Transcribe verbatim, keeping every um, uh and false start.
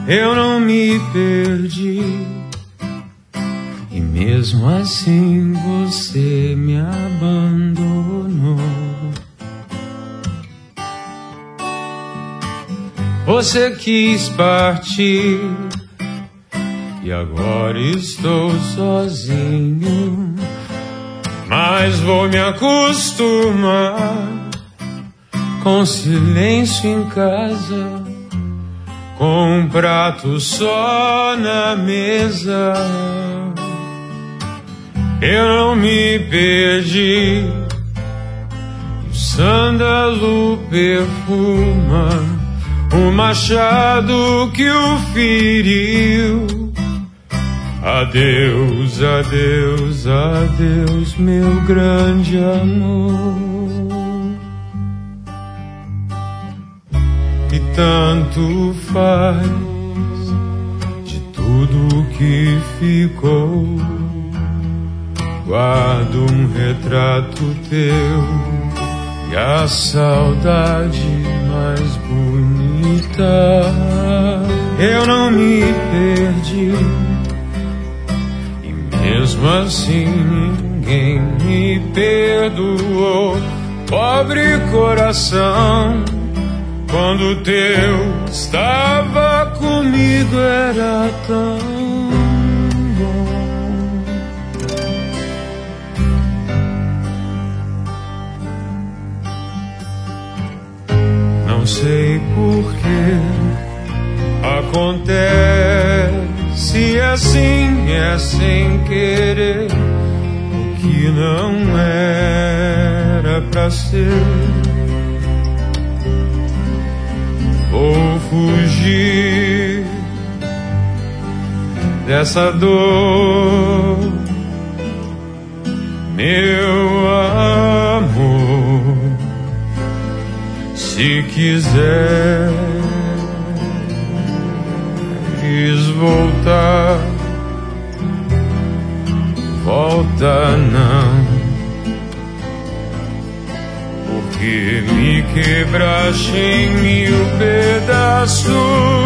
eu não me perdi. E mesmo assim você me abandonou. Você quis partir e agora estou sozinho, mas vou me acostumar com silêncio em casa, com um prato só na mesa. Eu não me perdi, o sândalo perfuma o machado que o feriu. Adeus, adeus, adeus, meu grande amor. E tanto faz de tudo que ficou. Guardo um retrato teu e a saudade mais bonita. Eu não me perdi, e mesmo assim ninguém me perdoou. Pobre coração, quando o teu estava comigo era tão bom. Não sei por que acontece assim, é sem querer. O que não era pra ser, vou fugir dessa dor, meu amor. Se quiseres voltar, volta não, porque me quebraste em mil pedaços.